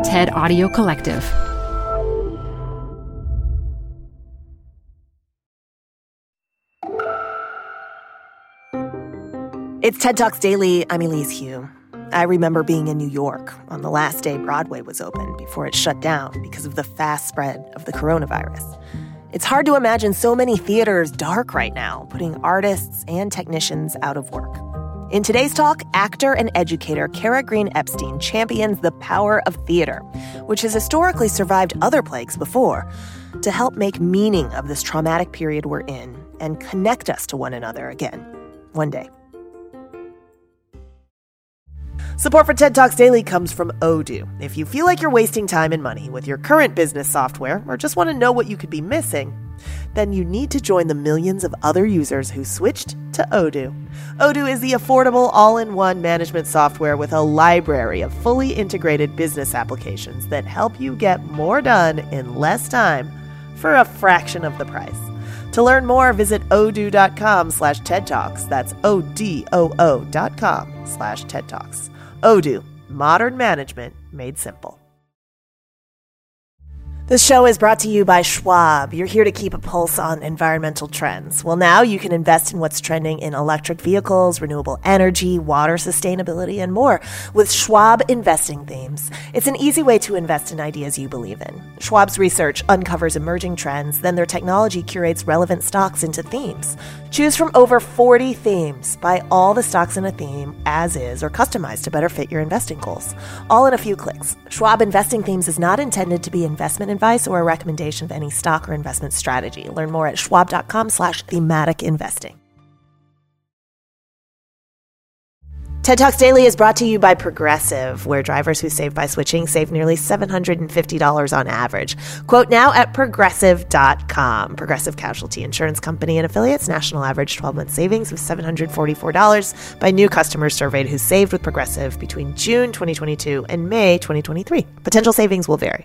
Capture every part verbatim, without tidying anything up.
TED Audio Collective. It's TED Talks Daily. I'm Elise Hu. I remember being in New York on the last day Broadway was open before it shut down because of the fast spread of the coronavirus. It's hard to imagine so many theaters dark right now, putting artists and technicians out of work. In today's talk, actor and educator Kara Green Epstein champions the power of theater, which has historically survived other plagues before, to help make meaning of this traumatic period we're in and connect us to one another again, one day. Support for TED Talks Daily comes from Odoo. If you feel like you're wasting time and money with your current business software or just want to know what you could be missing, then you need to join the millions of other users who switched to Odoo. Odoo is the affordable all-in-one management software with a library of fully integrated business applications that help you get more done in less time for a fraction of the price. To learn more, visit odoo.com slash TED Talks. That's O-D-O-O dot com slash TED Talks. Odoo, modern management made simple. This show is brought to you by Schwab. You're here to keep a pulse on environmental trends. Well, now you can invest in what's trending in electric vehicles, renewable energy, water sustainability, and more with Schwab Investing Themes. It's an easy way to invest in ideas you believe in. Schwab's research uncovers emerging trends, then their technology curates relevant stocks into themes. Choose from over forty themes. Buy all the stocks in a theme as is or customized to better fit your investing goals. All in a few clicks. Schwab Investing Themes is not intended to be investment advice or a recommendation of any stock or investment strategy. Learn more at schwab.com slash thematic investing. TED Talks Daily is brought to you by Progressive, where drivers who save by switching save nearly seven hundred fifty dollars on average. Quote now at progressive dot com. Progressive Casualty Insurance Company and affiliates. National average twelve-month savings of seven hundred forty-four dollars by new customers surveyed who saved with Progressive between June twenty twenty-two and May twenty twenty-three. Potential savings will vary.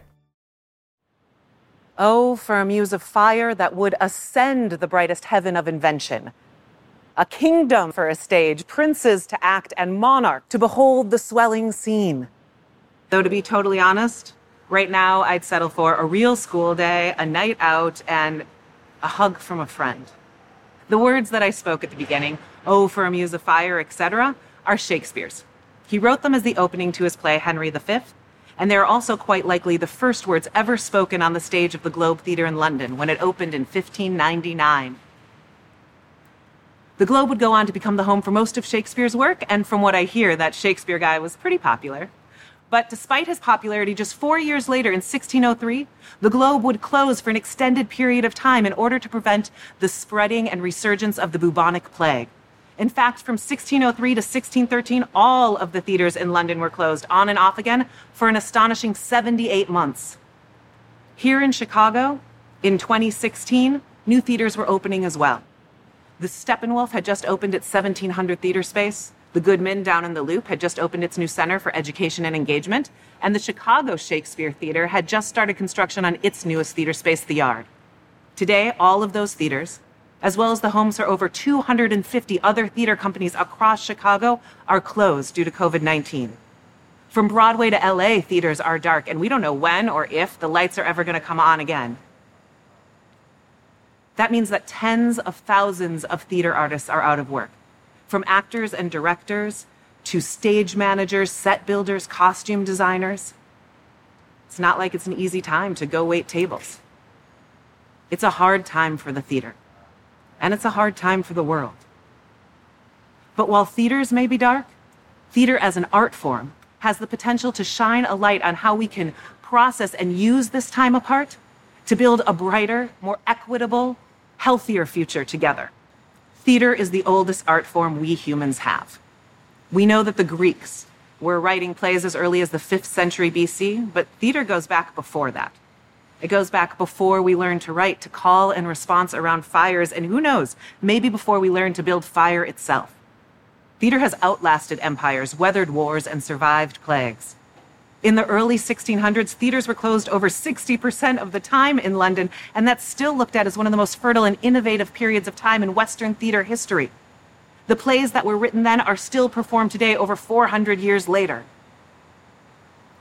Oh, for a muse of fire that would ascend the brightest heaven of invention. A kingdom for a stage, princes to act, and monarch to behold the swelling scene. Though to be totally honest, right now I'd settle for a real school day, a night out, and a hug from a friend. The words that I spoke at the beginning, oh, for a muse of fire, et cetera, are Shakespeare's. He wrote them as the opening to his play Henry the Fifth, and they're also quite likely the first words ever spoken on the stage of the Globe Theatre in London when it opened in fifteen ninety-nine. The Globe would go on to become the home for most of Shakespeare's work, and from what I hear, that Shakespeare guy was pretty popular. But despite his popularity, just four years later, in sixteen oh three, the Globe would close for an extended period of time in order to prevent the spreading and resurgence of the bubonic plague. In fact, from sixteen oh three to sixteen thirteen, all of the theaters in London were closed on and off again for an astonishing seventy-eight months. Here in Chicago, in twenty sixteen, new theaters were opening as well. The Steppenwolf had just opened its seventeen hundred theater space. The Goodman down in the Loop had just opened its new Center for Education and Engagement. And the Chicago Shakespeare Theater had just started construction on its newest theater space, The Yard. Today, all of those theaters, as well as the homes for over two hundred fifty other theater companies across Chicago, are closed due to covid nineteen. From Broadway to L A, theaters are dark, and we don't know when or if the lights are ever going to come on again. That means that tens of thousands of theater artists are out of work, from actors and directors to stage managers, set builders, costume designers. It's not like it's an easy time to go wait tables. It's a hard time for the theater, and it's a hard time for the world. But while theaters may be dark, theater as an art form has the potential to shine a light on how we can process and use this time apart to build a brighter, more equitable, healthier future together. Theater is the oldest art form we humans have. We know that the Greeks were writing plays as early as the fifth century B C, but theater goes back before that. It goes back before we learned to write, to call and response around fires, and who knows, maybe before we learned to build fire itself. Theater has outlasted empires, weathered wars, and survived plagues. In the early sixteen hundreds, theaters were closed over sixty percent of the time in London, and that's still looked at as one of the most fertile and innovative periods of time in Western theater history. The plays that were written then are still performed today over four hundred years later.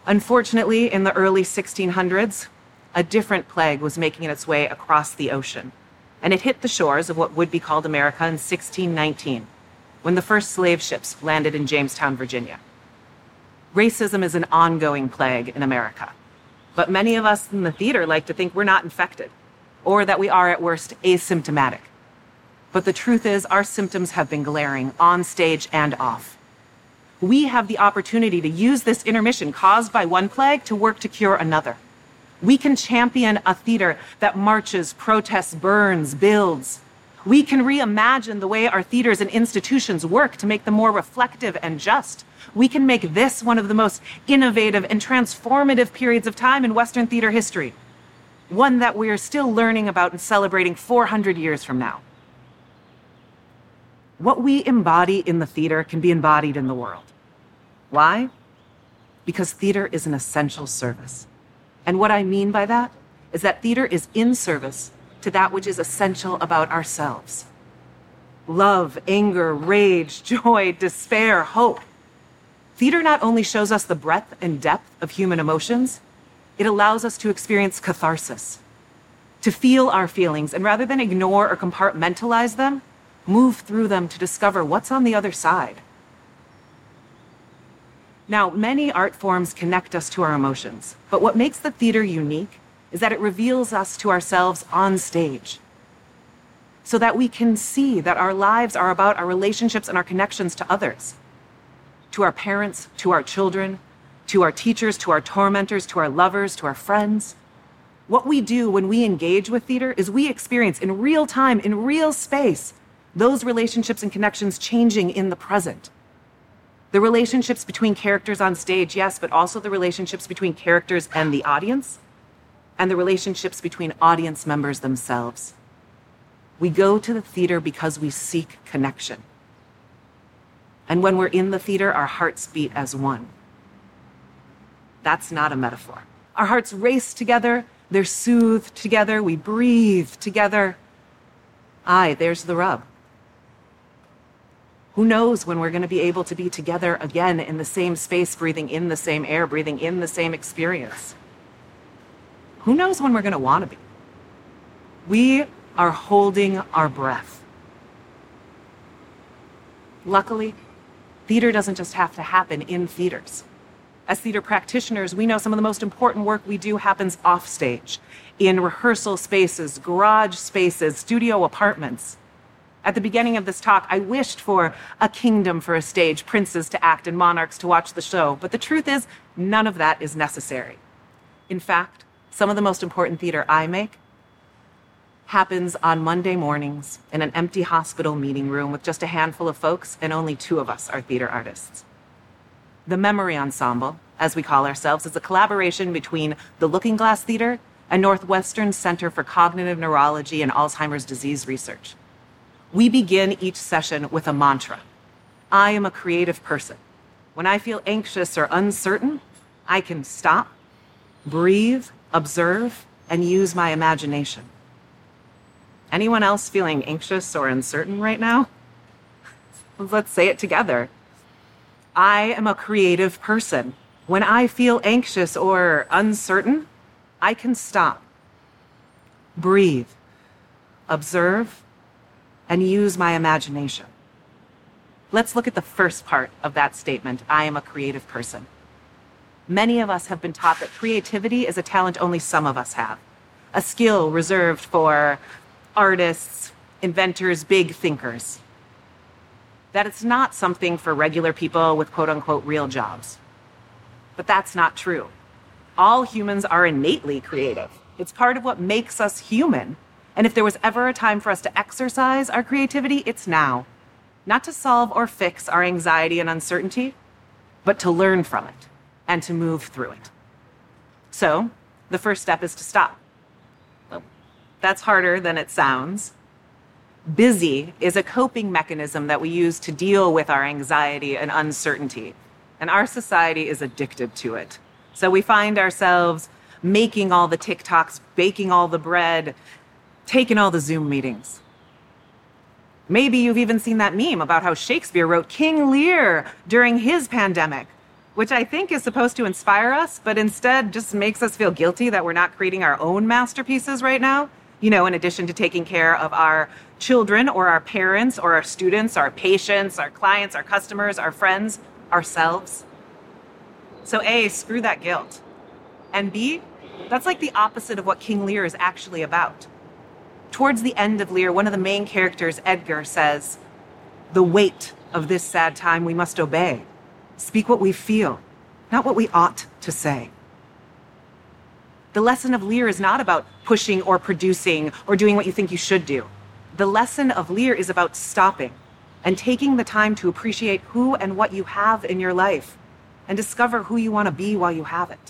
Unfortunately, in the early sixteen hundreds, a different plague was making its way across the ocean, and it hit the shores of what would be called America in sixteen nineteen, when the first slave ships landed in Jamestown, Virginia. Racism is an ongoing plague in America, but many of us in the theater like to think we're not infected, or that we are at worst asymptomatic. But the truth is, our symptoms have been glaring on stage and off. We have the opportunity to use this intermission caused by one plague to work to cure another. We can champion a theater that marches, protests, burns, builds. We can reimagine the way our theaters and institutions work to make them more reflective and just. We can make this one of the most innovative and transformative periods of time in Western theater history, one that we are still learning about and celebrating four hundred years from now. What we embody in the theater can be embodied in the world. Why? Because theater is an essential service. And what I mean by that is that theater is in service to that which is essential about ourselves. Love, anger, rage, joy, despair, hope. Theater not only shows us the breadth and depth of human emotions, it allows us to experience catharsis, to feel our feelings, and rather than ignore or compartmentalize them, move through them to discover what's on the other side. Now, many art forms connect us to our emotions, but what makes the theater unique is that it reveals us to ourselves on stage, so that we can see that our lives are about our relationships and our connections to others, to our parents, to our children, to our teachers, to our tormentors, to our lovers, to our friends. What we do when we engage with theater is we experience in real time, in real space, those relationships and connections changing in the present. The relationships between characters on stage, yes, but also the relationships between characters and the audience, and the relationships between audience members themselves. We go to the theater because we seek connection. And when we're in the theater, our hearts beat as one. That's not a metaphor. Our hearts race together, they're soothed together, we breathe together. Aye, there's the rub. Who knows when we're going to be able to be together again in the same space, breathing in the same air, breathing in the same experience? Who knows when we're going to want to be? We are holding our breath. Luckily, theater doesn't just have to happen in theaters. As theater practitioners, we know some of the most important work we do happens off stage, in rehearsal spaces, garage spaces, studio apartments. At the beginning of this talk, I wished for a kingdom for a stage, princes to act and monarchs to watch the show. But the truth is, none of that is necessary. In fact, some of the most important theater I make happens on Monday mornings in an empty hospital meeting room with just a handful of folks, and only two of us are theater artists. The Memory Ensemble, as we call ourselves, is a collaboration between the Looking Glass Theater and Northwestern Center for Cognitive Neurology and Alzheimer's Disease Research. We begin each session with a mantra. I am a creative person. When I feel anxious or uncertain, I can stop, breathe, observe, and use my imagination. Anyone else feeling anxious or uncertain right now? Let's say it together. I am a creative person. When I feel anxious or uncertain, I can stop, breathe, observe, and use my imagination. Let's look at the first part of that statement, I am a creative person. Many of us have been taught that creativity is a talent only some of us have, a skill reserved for artists, inventors, big thinkers. That it's not something for regular people with quote unquote real jobs. But that's not true. All humans are innately creative. It's part of what makes us human. And if there was ever a time for us to exercise our creativity, it's now. Not to solve or fix our anxiety and uncertainty, but to learn from it and to move through it. So, the first step is to stop. Well, that's harder than it sounds. Busy is a coping mechanism that we use to deal with our anxiety and uncertainty. And our society is addicted to it. So we find ourselves making all the TikToks, baking all the bread, taking all the Zoom meetings. Maybe you've even seen that meme about how Shakespeare wrote King Lear during his pandemic. which I think is supposed to inspire us, but instead just makes us feel guilty that we're not creating our own masterpieces right now. You know, in addition to taking care of our children or our parents or our students, our patients, our clients, our customers, our friends, ourselves. So A, screw that guilt. And B, that's like the opposite of what King Lear is actually about. Towards the end of Lear, one of the main characters, Edgar, says, "The weight of this sad time we must obey. Speak what we feel, not what we ought to say." The lesson of Lear is not about pushing or producing or doing what you think you should do. The lesson of Lear is about stopping and taking the time to appreciate who and what you have in your life and discover who you want to be while you have it.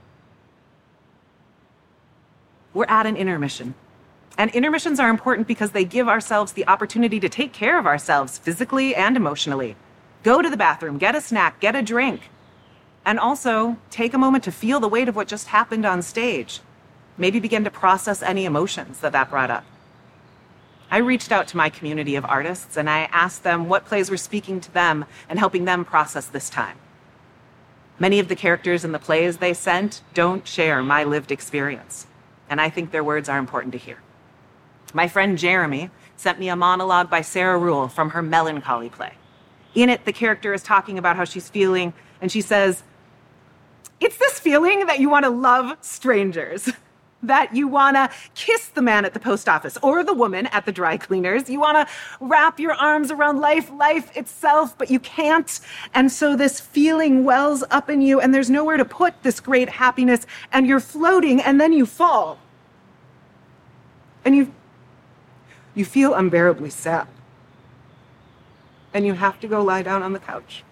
We're at an intermission. And intermissions are important because they give ourselves the opportunity to take care of ourselves physically and emotionally. Go to the bathroom, get a snack, get a drink. And also take a moment to feel the weight of what just happened on stage. Maybe begin to process any emotions that that brought up. I reached out to my community of artists and I asked them what plays were speaking to them and helping them process this time. Many of the characters in the plays they sent don't share my lived experience, and I think their words are important to hear. My friend Jeremy sent me a monologue by Sarah Ruhl from her Melancholy play. In it, the character is talking about how she's feeling, and she says, "It's this feeling that you want to love strangers, that you want to kiss the man at the post office or the woman at the dry cleaners. You want to wrap your arms around life, life itself, but you can't. And so this feeling wells up in you, and there's nowhere to put this great happiness, and you're floating, and then you fall. And you, you feel unbearably sad. And you have to go lie down on the couch."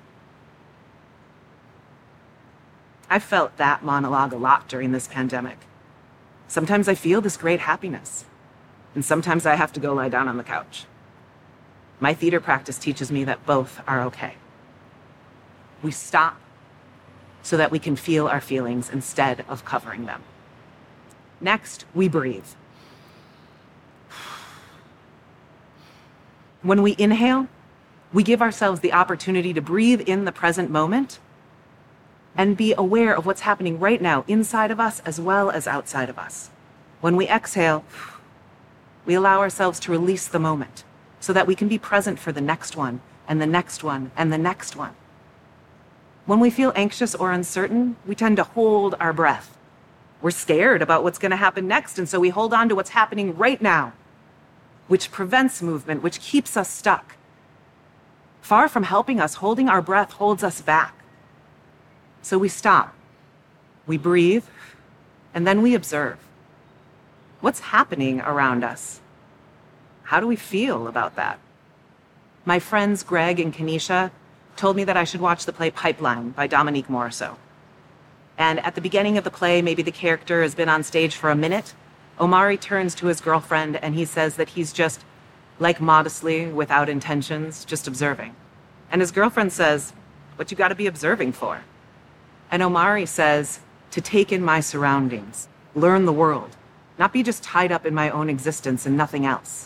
I felt that monologue a lot during this pandemic. Sometimes I feel this great happiness, and sometimes I have to go lie down on the couch. My theater practice teaches me that both are okay. We stop so that we can feel our feelings instead of covering them. Next, we breathe. When we inhale, we give ourselves the opportunity to breathe in the present moment and be aware of what's happening right now inside of us as well as outside of us. When we exhale, we allow ourselves to release the moment so that we can be present for the next one and the next one and the next one. When we feel anxious or uncertain, we tend to hold our breath. We're scared about what's going to happen next, and so we hold on to what's happening right now, which prevents movement, which keeps us stuck. Far from helping us, holding our breath holds us back. So we stop, we breathe, and then we observe. What's happening around us? How do we feel about that? My friends Greg and Kanisha told me that I should watch the play Pipeline by Dominique Morisseau. And at the beginning of the play, maybe the character has been on stage for a minute. Omari turns to his girlfriend and he says that he's just, like modestly, without intentions, just observing. And his girlfriend says, "What you gotta be observing for?" And Omari says, "To take in my surroundings, learn the world, not be just tied up in my own existence and nothing else."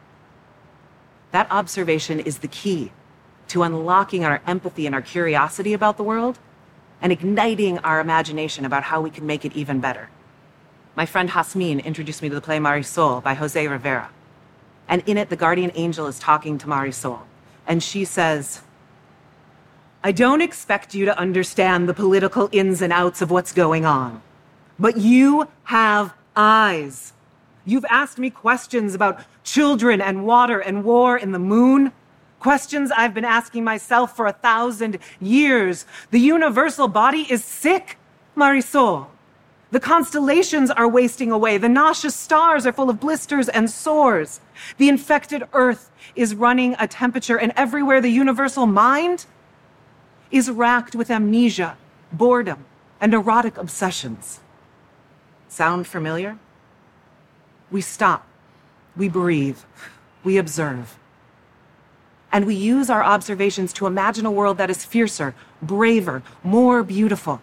That observation is the key to unlocking our empathy and our curiosity about the world and igniting our imagination about how we can make it even better. My friend Hasmin introduced me to the play Marisol by Jose Rivera. And in it, the guardian angel is talking to Marisol. And she says, "I don't expect you to understand the political ins and outs of what's going on, but you have eyes. You've asked me questions about children and water and war and the moon, questions I've been asking myself for a thousand years. The universal body is sick, Marisol. The constellations are wasting away. The nauseous stars are full of blisters and sores. The infected earth is running a temperature, and everywhere the universal mind is racked with amnesia, boredom, and erotic obsessions." Sound familiar? We stop, we breathe, we observe. And we use our observations to imagine a world that is fiercer, braver, more beautiful.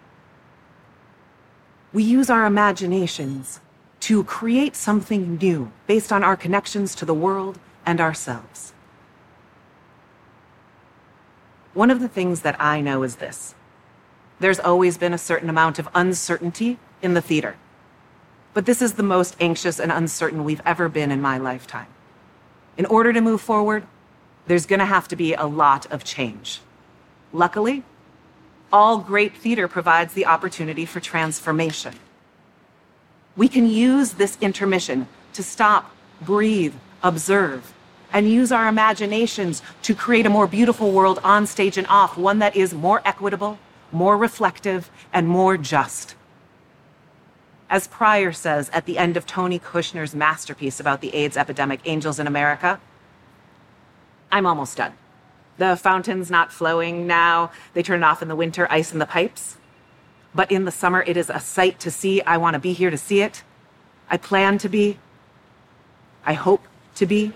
We use our imaginations to create something new based on our connections to the world and ourselves. One of the things that I know is this: There's always been a certain amount of uncertainty in the theater. But this is the most anxious and uncertain we've ever been in my lifetime. In order to move forward, there's going to have to be a lot of change. Luckily, all great theater provides the opportunity for transformation. We can use this intermission to stop, breathe, observe, and use our imaginations to create a more beautiful world on stage and off, one that is more equitable, more reflective, and more just. As Pryor says at the end of Tony Kushner's masterpiece about the AIDS epidemic, Angels in America, I'm almost done. The fountain's not flowing now. They turn it off in the winter, ice in the pipes. But in the summer, it is a sight to see. I want to be here to see it. I plan to be. I hope to be.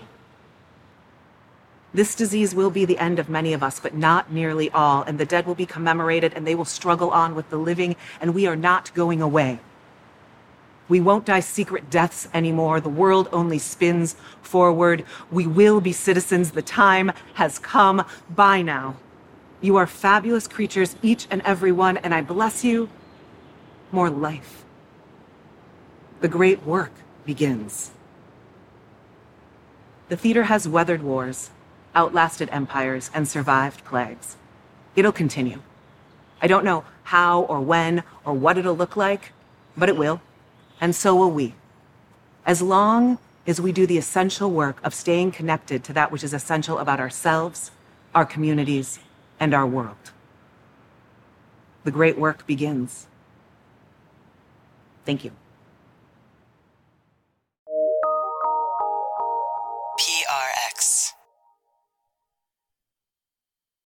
This disease will be the end of many of us, but not nearly all, and the dead will be commemorated, and they will struggle on with the living, and we are not going away. We won't die secret deaths anymore. The world only spins forward. We will be citizens. The time has come. Bye now. You are fabulous creatures, each and every one, and I bless you. More life. The great work begins. The theater has weathered wars, outlasted empires, and survived plagues. It'll continue. I don't know how or when or what it'll look like, but it will. And so will we. As long as we do the essential work of staying connected to that which is essential about ourselves, our communities, and our world. The great work begins. Thank you.